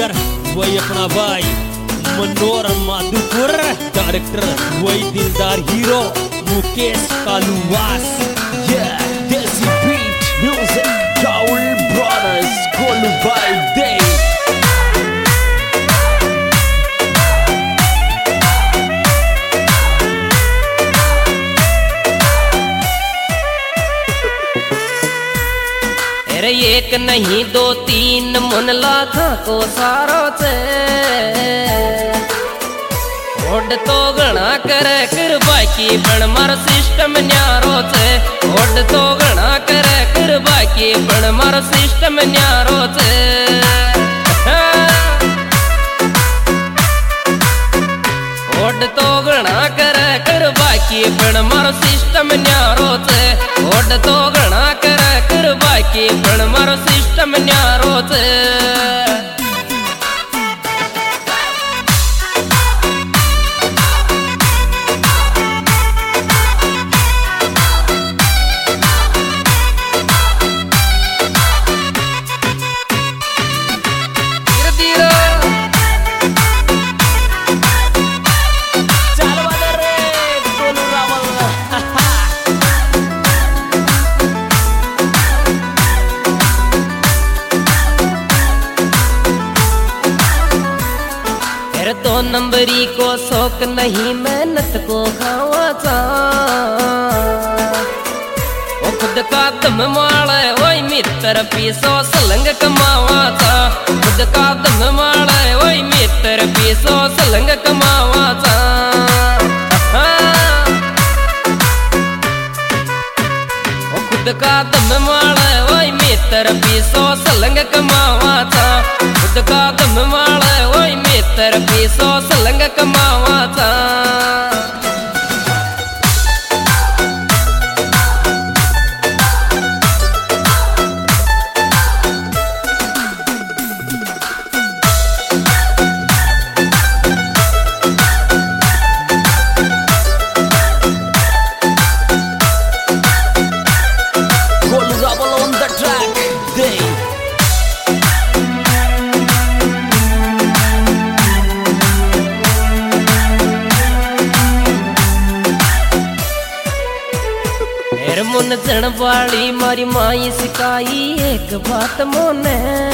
Producer वही अपना भाई मनोहर माधुपुर, डायरेक्टर वही दिलदार हीरो मुकेश कालूवास। देसी बीट म्यूजिक राहुल ब्रदर्स कोलू भाई दे। अरे एक नहीं दो तीन मन लाखा को सारो छे, ओड तो घना करे कर बाकी पण मारो सिस्टम न्यारो छे। ओड तो घना करे कर बाकी पण मारो सिस्टम न्यारो छे। ओड तो घना करे कर बाकी पण मारो सिस्टम न्यारो छे। ओड तो घना करे कर बाकी पण मारो सिस्टम न्यारो छे। दो नंबरी को शौक नहीं मेहनत को खावा चा। वो खुद का दम माले वही मित्र पीसो सलंग कमावा चा। खुद का दम माले वही मित्र पीसो सलंग कमावा चा। वो खुद का दम माले वही मित्र पीसो सलंग कमावा चा। खुद का दम माले वही मित्र पीसो सलंग कमावा चा। मुन जन वाली मारी माई सिखाई एक बात मोने।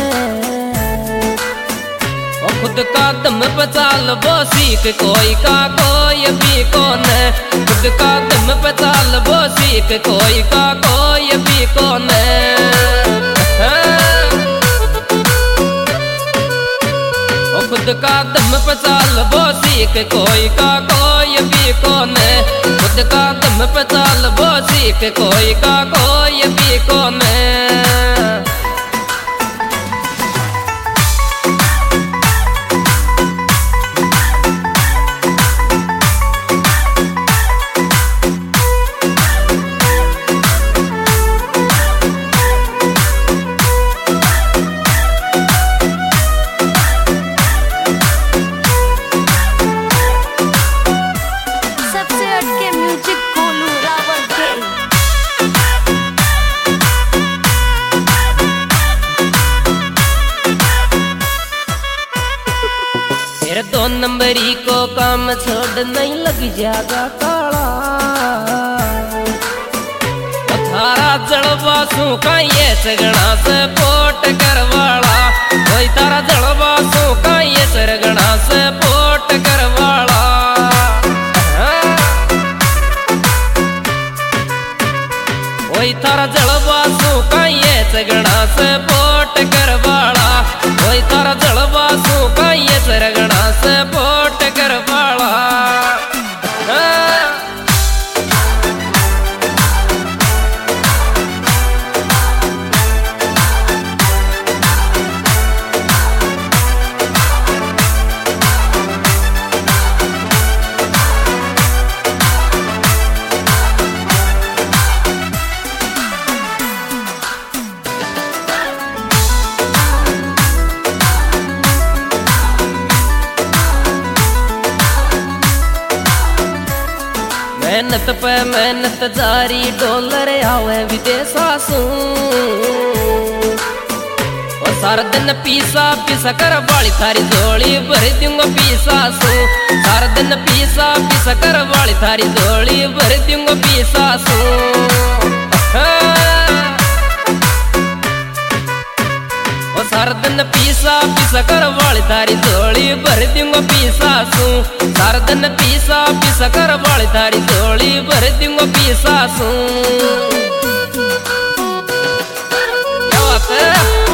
और खुद का दम पचाल वो सीख कोई का कोई भी कौन। खुद का दम पचाल वो सीख कोई का कोई भी कौन। खुद का दम पचाल वो सीख कोई का कोई भी कौन। खुद का दम पचाल वो सीख कोई का कोई भी कौन। दो नंबरी को काम छोड़ नहीं लग जागा काला। थारा जड़वा सू का ये सगना से पोट करवाला। कोई तारा जड़वा सू का ये सरगना से पोट करवाला। कोई तारा जड़वा सू का ये सगना से पोट करवाला। कोई तारा जड़वा सू का ये सरगना से पोट करवाला। मेहनत पे मेहनत जारी डॉलर आवे विदेशा सू। सारा दिन पीसा पीसा कर वाली थारी झोली भर दूंगा पीसा सू। सारा दिन पीसा पीसा कर वाली थारी झोली भर दूंगा पीसा सू। सारा दिन पीसा पीसा कर वाली थारी झोली भर दूंगा पीसा सू। सारा दिन पीसा पीसा कर वाली थारी झोली भर दूंगा पीसा सू। क्या बात है?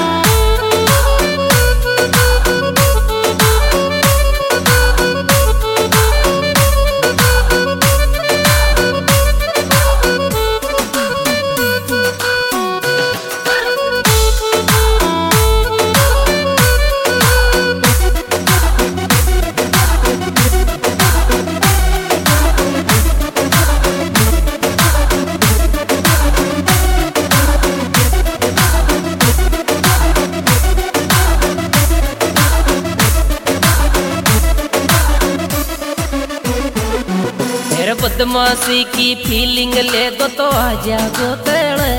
बदमाशी की फीलिंग ले दो तो आ जागो तेरे।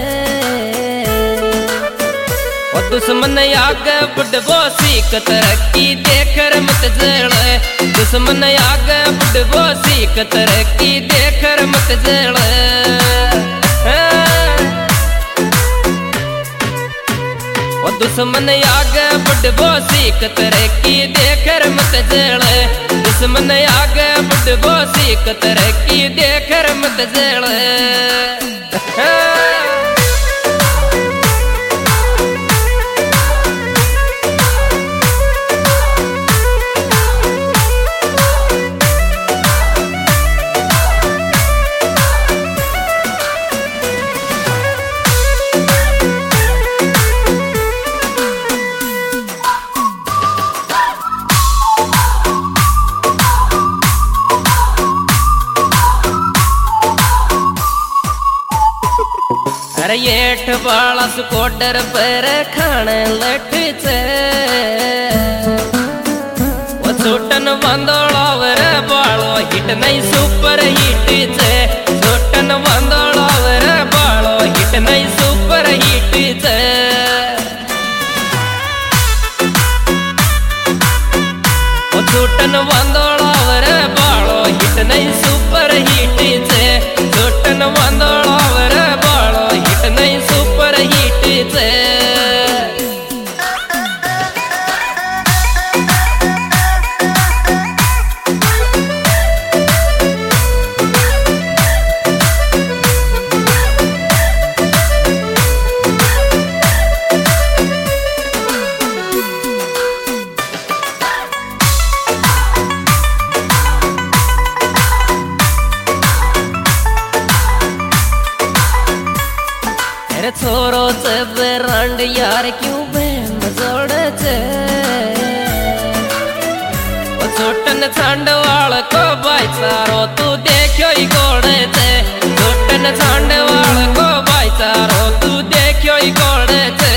और दुश्मन आगे बुढ़बो सीख तरक्की देखकर मत जले। दुश्मन आगे बुढ़बो सीख तरक्की देखकर मत जले। और दुश्मन आगे बुढ़बो सीख तरक्की देखकर मत जले। दुश्मन आगे बुढ़बो सीख तरक्की देखकर मत जले। अरे येठ बाला स्कूटर पर खाने लठ छे। वो छोटन बंदोड़ा रे बालो हिट नहीं सुपर हिट छे। छोटन बंदोड़ा रे बालो हिट नहीं सुपर हिट छे। वो छोटन बंदोड़ा रे बालो हिट नहीं सुपर हिट छे। छोटन बंदोड़ा रे बालो हिट नहीं सुपर हिट छे। छोरो से ब्रांड यार क्यों बैंड जोड़े छे। वो छोटन छांडवाल को भाईचारो तू देखो ही गोड़े छे। छोटन छांडवाल को भाईचारो तू देखो ही गोड़े छे।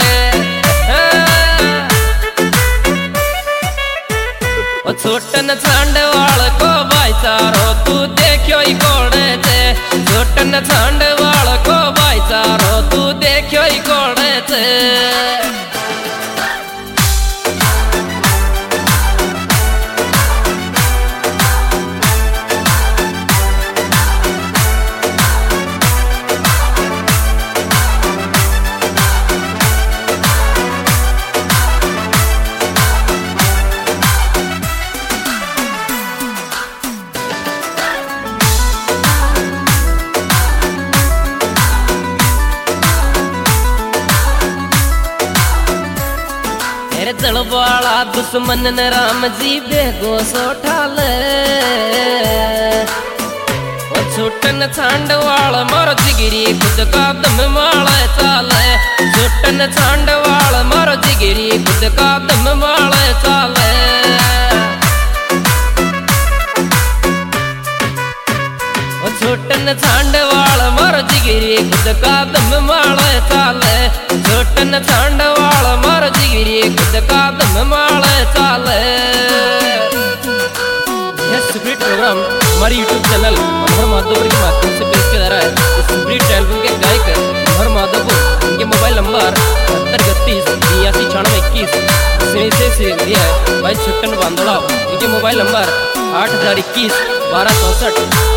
वो छोटन छांडवाल को भाईचारो तू देखो ही गोड़े छे। छोटन छांडवाल को भाईचारो तू देखो ही गोड़े छे। जलवाला दुश्मन ने राम जी बेगो सोठाले। वो छोटन छांडवाल मारो जिगिरी खुद का दम माले चाले। छोटन छांडवाल मारो जिगिरी खुद का दम माले चाले। वो छोटन छांडवाल मारो जिगिरी खुद का दम माले चाले। छोटन छांडवाल मारो जिगिरी खुद का दम माले चाले। यह स्प्रिट प्रोग्राम हमारे YouTube चैनल मनोहर माधवपुर के माध्यम से पेश किया जा रहा है। स्प्रिट एल्बम के गायक मनोहर माधवपुर, उनके मोबाइल नंबर 72 32 869621 से दिया है भाई छुट्टन बांदोड़ा। इनके मोबाइल नंबर 8021 1264।